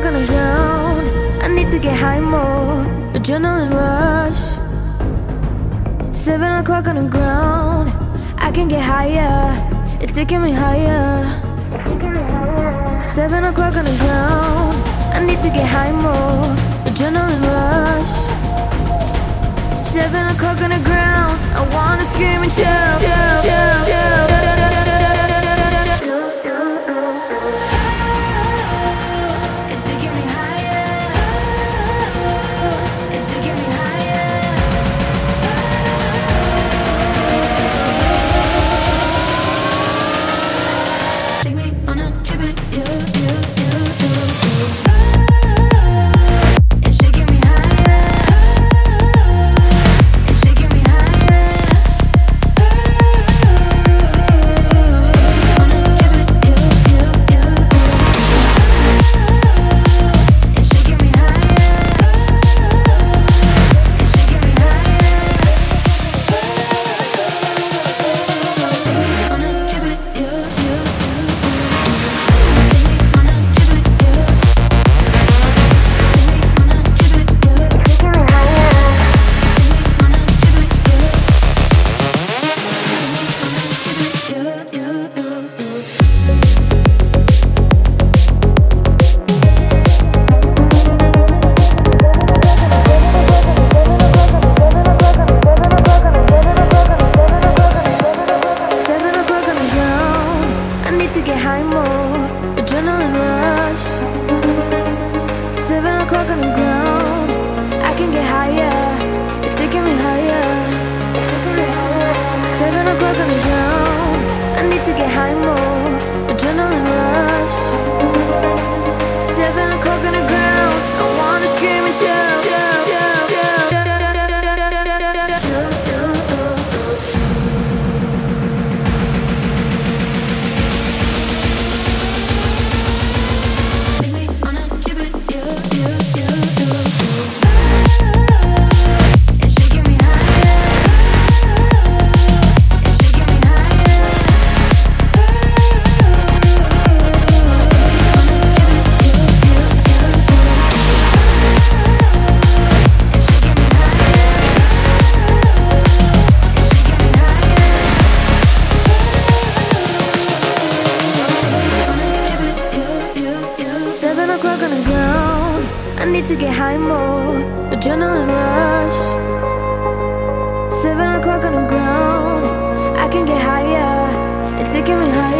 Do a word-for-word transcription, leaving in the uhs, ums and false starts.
on the ground. I need to get high more. Adrenaline rush. Seven o'clock on the ground. I can get higher. It's taking me higher. Seven o'clock on the ground. I need to get high more. Adrenaline rush. Seven o'clock on the ground. I wanna scream and shout, shout, shout, shout. To get high more, adrenaline rush. Seven o'clock on the ground. I can get higher. It's taking me higher. Seven o'clock on the ground. I need to get high more, adrenaline rush. Seven o'clock on the ground. I wanna scream and shout, shout, shout, shout. Seven o'clock on the ground. I need to get high more, adrenaline rush. Seven o'clock on the ground. I can get higher. It's taking me higher.